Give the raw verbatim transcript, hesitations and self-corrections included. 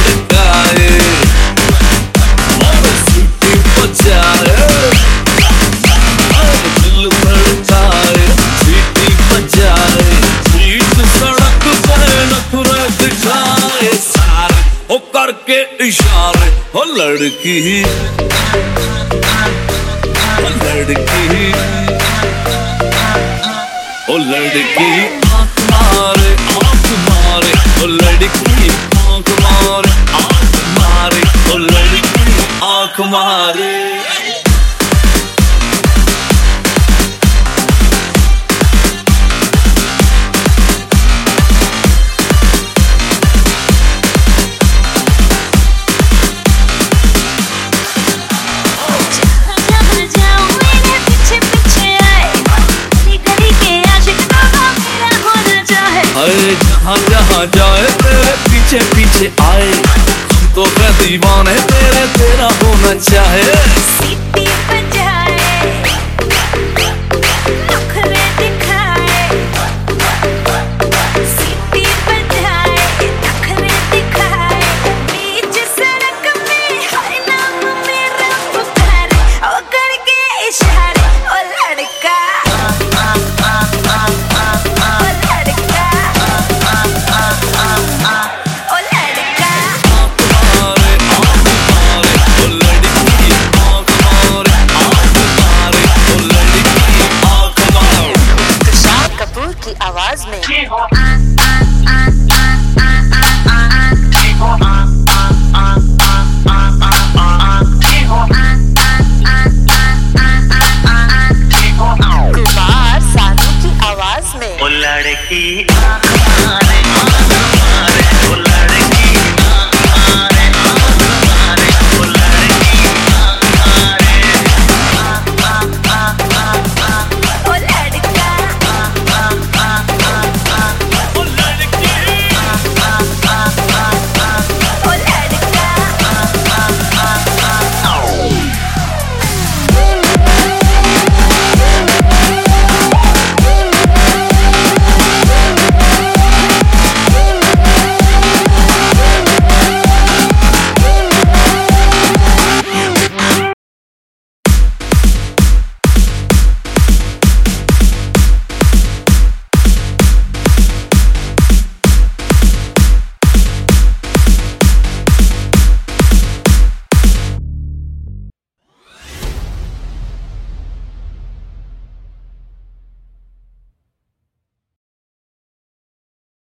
धड़काए और सीटी बजाए, दिल धड़काए सीटी बजाए, बीच सड़क पे नखरे दिखाए सारे ओ करके इशारे। ओ लड़की ओ लड़की ओ लड़की आँख मारे आँख मारे, ओ लड़की आँख मारे आँख मारे, ओ लड़की आँख मारे। अरे जहाँ जहाँ जाए तेरे पीछे पीछे आए, हम तो दीवाने तेरे तेरा होना चाहे।